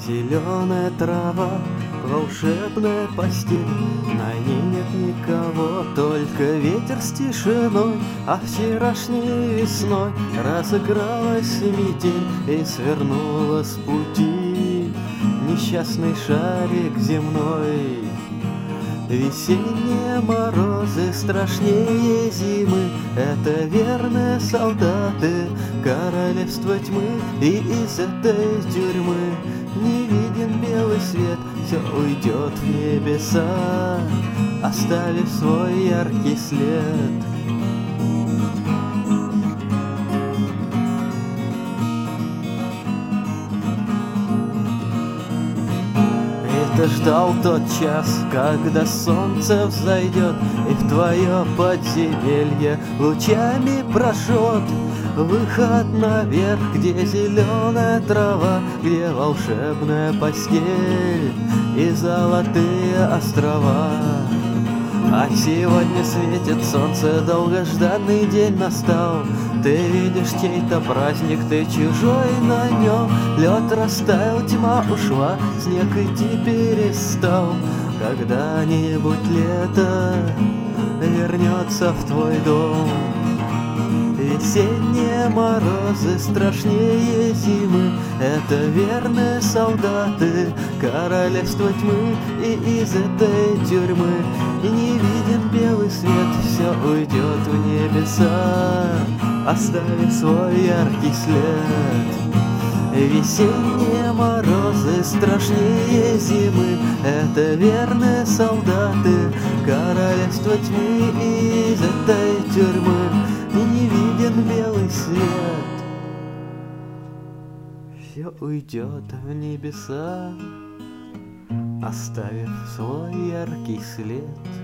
зеленая трава, волшебная постель. На ней нет никого, только ветер с тишиной. А вчерашней весной разыгралась метель и свернула с пути несчастный шарик земной. Весенние морозы страшнее зимы, это верные солдаты королевства тьмы. И из этой тюрьмы не виден белый свет, все уйдет в небеса, оставив свой яркий след. Ты ждал тот час, когда солнце взойдет и в твое подземелье лучами прошет. Выход наверх, где зеленая трава, где волшебная постель и золотые острова. А сегодня светит солнце, долгожданный день настал. Ты видишь чей-то праздник, ты чужой на нем. Лед растаял, тьма ушла, снег идти перестал. Когда-нибудь лето вернется в твой дом. Весенние морозы страшнее зимы, это верные солдаты королевства тьмы. И из этой тюрьмы и не виден белый свет, все уйдет в небеса, оставив свой яркий след. Весенние морозы страшнее зимы, это верные солдаты королевства тьмы. И из этой тюрьмы и не виден белый свет, все уйдет в небеса, оставив свой яркий след.